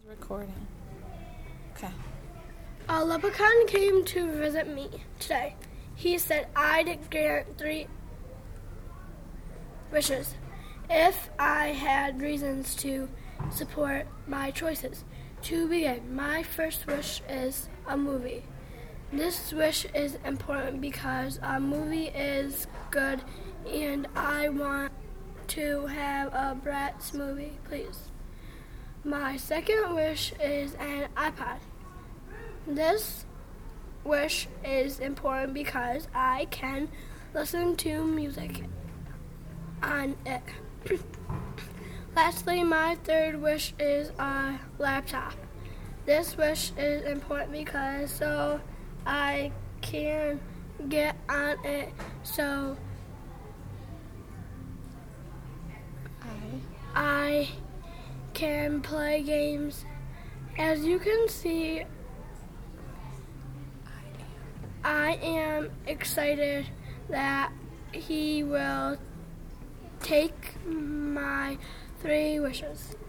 Recording. Okay. A leprechaun came to visit me today. He said I'd grant 3 wishes if I had reasons to support my choices. To begin, my first wish is a movie. This wish is important because a movie is good and I want to have a Bratz movie, please. My second wish is an iPod. This wish is important because I can listen to music on it. Lastly, my third wish is a laptop. This wish is important because so I can get on it so I can play games. As you can see, I am excited that he will take my 3 wishes.